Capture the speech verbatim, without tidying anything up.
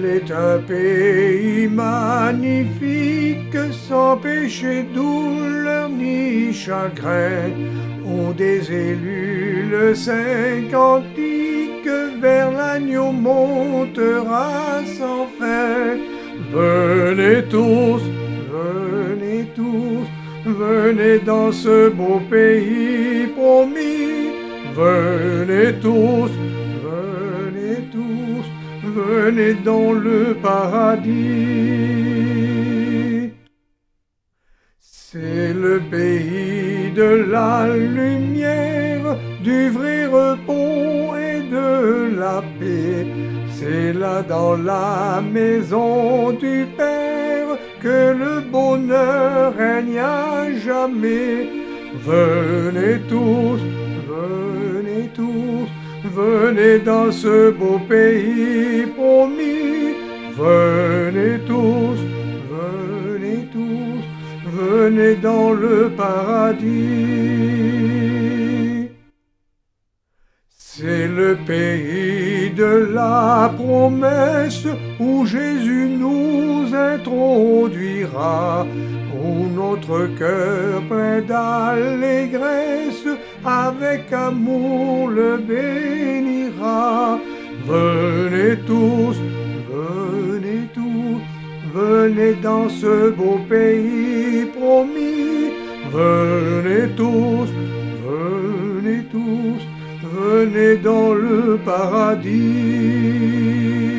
est un pays magnifique, sans péché, douleur ni chagrin. Où des élus le saint cantique vers l'agneau montera sans fin. Venez tous, venez tous, venez dans ce beau pays promis. Venez tous, venez tous, venez dans le paradis. C'est le pays de la lumière, du vrai repos et de la paix. C'est là dans la maison du Père que le bonheur règne à jamais. Venez tous, venez tous, venez dans ce beau pays promis. Venez tous, venez tous, venez dans le paradis. C'est le pays de la promesse où Jésus nous introduira, où notre cœur plein d'allégresse avec amour le bénira. Venez tous, venez tous, venez dans ce beau pays promis. Venez tous, venez tous, venez dans le paradis.